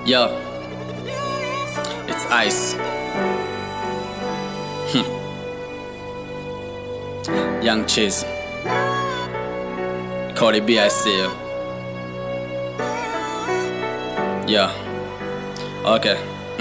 Yo, it's Ice. Young Cheese. Cardi B, I see you. Yeah. Okay.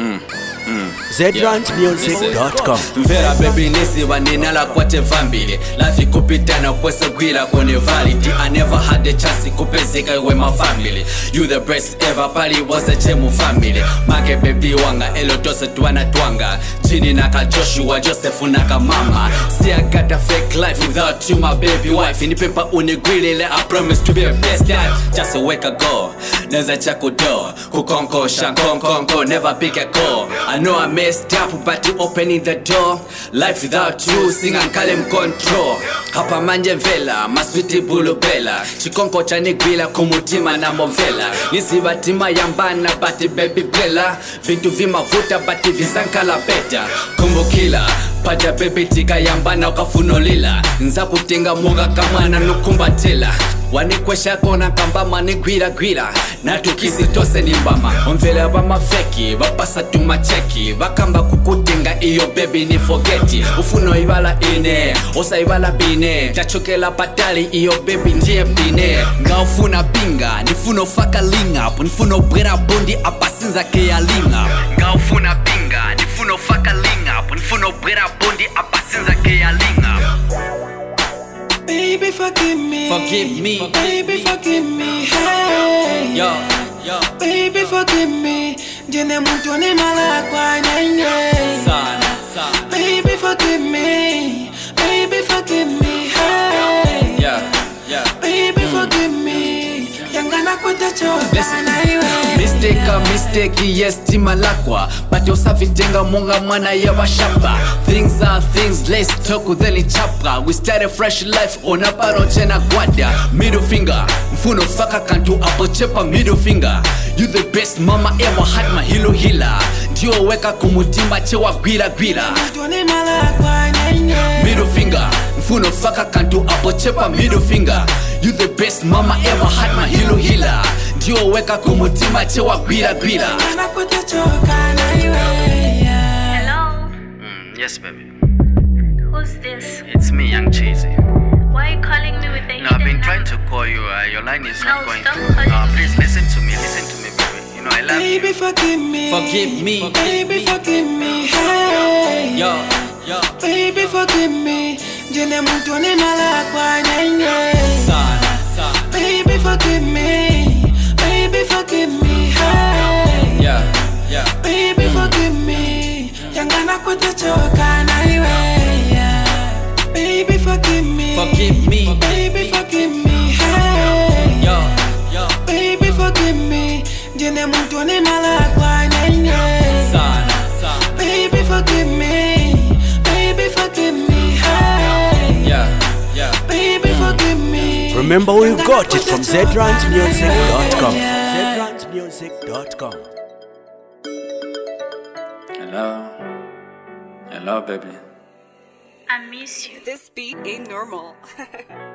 ZRantMusic.com. Vera baby nisi waninala kwate vambili. Life ikupitana kwese gwila kone valid. I never had the chance kupezeka with my family. You the best ever, pali was a chemu family. Make baby wanga, elo tose tuana twanga. Chini naka Joshua, Joseph naka mama. See I got a fake life without you my baby wife. Ini pepa unigwilile, I promise to be a best dad. Just a week ago, neza chako do. Kukonko, shankonkonko, never pick a call. I know I messed up, but you opening the door. Life without you, sing and call him control. Hapa manje vela, maswiti bulu bela. Chikonko chane gwila, kumutima na movela. Nisi batima yambana, bati baby blela. Vintu vimavuta, bati visankala beta. Kumbukila, paja baby tika yambana ukafunolila. Nza kutenga mwanga kamana nukumbatila. Wanikwesha kona kamba mani gwira gwira. Na tukisi tose ni mbama. Omvela bama feki, bapasa tumacheki. Bakamba kukutenga iyo baby ni forgeti. Ufuno ibala ine, osa ibala bine. Tachokela patali iyo baby ndiye bine. Nga ufuna pinga, nifuno faka linga. Nifuno brera bondi apasinza keya linga. Nga ufuna pinga, nifuno faka linga. Nifuno brera bondi apasinza keya linga. Baby, forgive me. Forgive me. Baby, forgive me. Hey. Yo, yo. Baby, forgive me. Jene muntu ni mala kwa nene. Sana. Baby, forgive me. Baby, forgive me. Hey. Yeah. Baby, forgive me. Yangana kweta choka na iwe. Mistake, yes, timalakwa. But usavitenga munga mwana ya washapa. Things are things, let's talk udheli chapra. We start a fresh life, onaparo chena gwada. Middle finger, mfuno faka kantu apple chepa middle finger. You the best mama ever had my hilo hila. Dio weka kumutima chewa gwila gwila. Muntu ni mala kwa nene. Middle finger, mfuno faka kantu apple chepa middle finger. You the best mama ever had my hilo hila. Dio weka kumutima chewa gwila gwila. Yangana kweta choka na iwe. Hello? Yes baby, Who's this? it's me Young Cheesy. Why are you calling me with the No, I've been hidden trying number? to call you, your line is No, not going stop through. calling No, me. please listen to me baby. You know I love you. Baby, forgive me. Forgive me. Baby, forgive me. Hey. Yo. Baby, forgive me. Jene muntu ni mala kwa nene. Sana. Baby, forgive me. Baby, forgive me. Hey. Yeah. Baby, forgive me. Yangana kweta choka na iwe. Baby, forgive me. Forgive me. Baby, forgive me. Hey. Yo. Baby, forgive me. Jene muntu ni mala kwa nene. Sana. Baby, forgive me. Baby, forgive me. Hey. Yeah. Baby, forgive me. Remember, we got it from ZRantMusic.com. ZRantMusic.com. Hello baby. I miss you. This beat ain't normal.